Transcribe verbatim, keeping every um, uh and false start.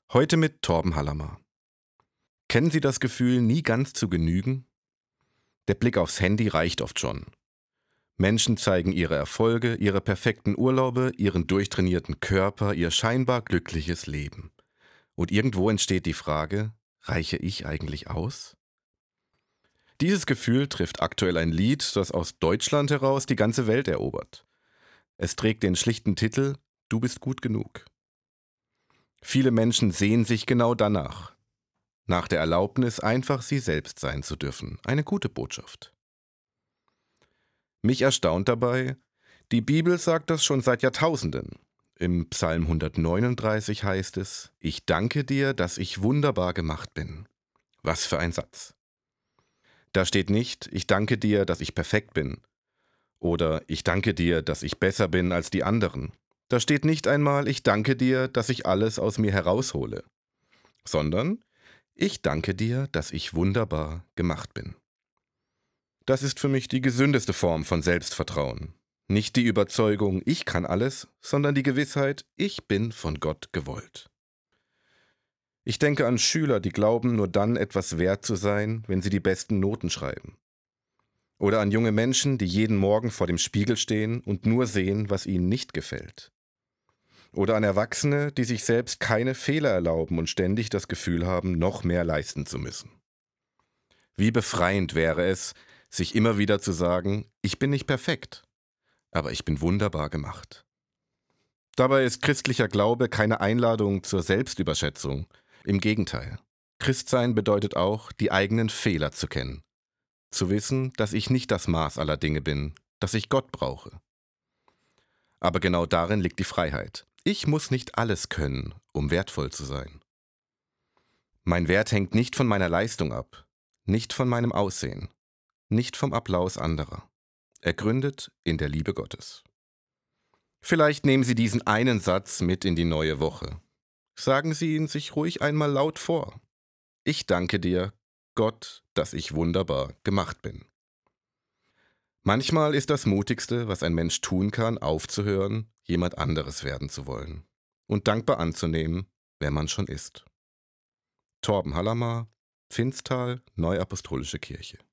Heute mit Torben Hallermer. Kennen Sie das Gefühl, nie ganz zu genügen? Der Blick aufs Handy reicht oft schon. Menschen zeigen ihre Erfolge, ihre perfekten Urlaube, ihren durchtrainierten Körper, ihr scheinbar glückliches Leben. Und irgendwo entsteht die Frage, reiche ich eigentlich aus? Dieses Gefühl trifft aktuell ein Lied, das aus Deutschland heraus die ganze Welt erobert. Es trägt den schlichten Titel „Du bist gut genug". Viele Menschen sehen sich genau danach. Nach der Erlaubnis, einfach sie selbst sein zu dürfen. Eine gute Botschaft. Mich erstaunt dabei, die Bibel sagt das schon seit Jahrtausenden. Im Psalm hundertneununddreißig heißt es: Ich danke dir, dass ich wunderbar gemacht bin. Was für ein Satz. Da steht nicht: Ich danke dir, dass ich perfekt bin. Oder ich danke dir, dass ich besser bin als die anderen. Da steht nicht einmal: Ich danke dir, dass ich alles aus mir heraushole. Sondern: Ich danke dir, dass ich wunderbar gemacht bin. Das ist für mich die gesündeste Form von Selbstvertrauen. Nicht die Überzeugung, ich kann alles, sondern die Gewissheit, ich bin von Gott gewollt. Ich denke an Schüler, die glauben, nur dann etwas wert zu sein, wenn sie die besten Noten schreiben. Oder an junge Menschen, die jeden Morgen vor dem Spiegel stehen und nur sehen, was ihnen nicht gefällt. Oder an Erwachsene, die sich selbst keine Fehler erlauben und ständig das Gefühl haben, noch mehr leisten zu müssen. Wie befreiend wäre es, sich immer wieder zu sagen, ich bin nicht perfekt, aber ich bin wunderbar gemacht. Dabei ist christlicher Glaube keine Einladung zur Selbstüberschätzung. Im Gegenteil. Christsein bedeutet auch, die eigenen Fehler zu kennen. Zu wissen, dass ich nicht das Maß aller Dinge bin, dass ich Gott brauche. Aber genau darin liegt die Freiheit. Ich muss nicht alles können, um wertvoll zu sein. Mein Wert hängt nicht von meiner Leistung ab, nicht von meinem Aussehen, nicht vom Applaus anderer. Er gründet in der Liebe Gottes. Vielleicht nehmen Sie diesen einen Satz mit in die neue Woche. Sagen Sie ihn sich ruhig einmal laut vor. Ich danke dir, Gott, dass ich wunderbar gemacht bin. Manchmal ist das Mutigste, was ein Mensch tun kann, aufzuhören, jemand anderes werden zu wollen und dankbar anzunehmen, wer man schon ist. Torben Hallermer, Pfinstal, Neuapostolische Kirche.